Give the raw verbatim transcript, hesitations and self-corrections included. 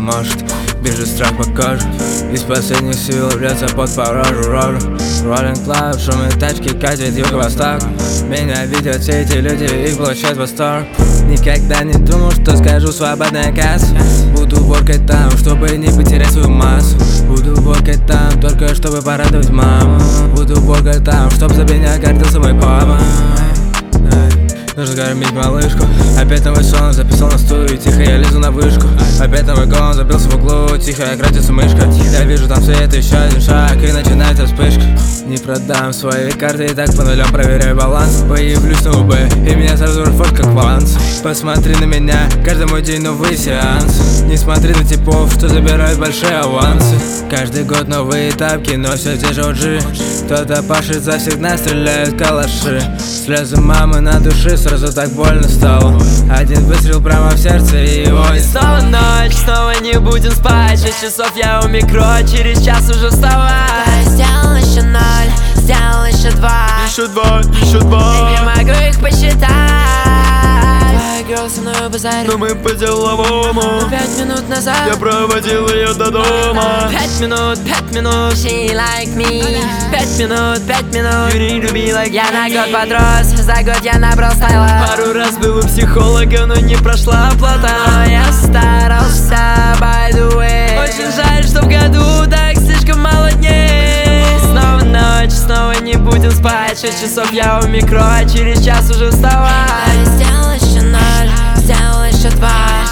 может. Бежит страх по коже, из последних сил льется под порожу рожу. Rolling Cloud, шумы тачки катит юго-восток. Меня видят все эти люди, их получает восторг. Никогда не думал, что скажу свободная касса. Буду воркать там, чтобы не потерять свою массу. Буду воркать там, только чтобы порадовать маму. Буду воркать там, чтоб за меня гордился мой папа. Нужно кормить малышку. Опять новый сон, записал на студию. Тихо я лезу на вышку. Опять новый гон, забился в углу. Тихо я крутится мышка. Я вижу там свет, еще один шаг, и начинается вспышка. Не продам свои карты, и так по нулям проверяю баланс. Появлюсь на УБ, и меня сразу рфот как ванс. Посмотри на меня, каждый мой день новый сеанс. Не смотри на типов, что забирают большие авансы. Каждый год новые тапки, но все те же оджи. Кто-то пашет завсегда, стреляют калаши. Слезы мамы на душе, сразу так больно стало. Один выстрел прямо в сердце, и его не снова ночь, снова не будем спать. Шесть часов я у микро, через час уже вставать. Сделал еще ноль, сделал еще два. Еще два, еще два. Не могу их посчитать. Твоя girl со мной базарит, но мы по деловому. пять минут назад я проводил ее до дома. Пять минут, пять минут, she like me. Пять минут, пять минут, You need to be like я на me. год подрос, за год я набрал стайла. Пару раз был у психолога, но не прошла оплата. Но я старался, by the way. Очень жаль, что в году так слишком мало дней. Снова ночь, снова не будем спать. Шесть часов я у микро, а через час уже вставать. Сделал еще ноль, сделал еще два.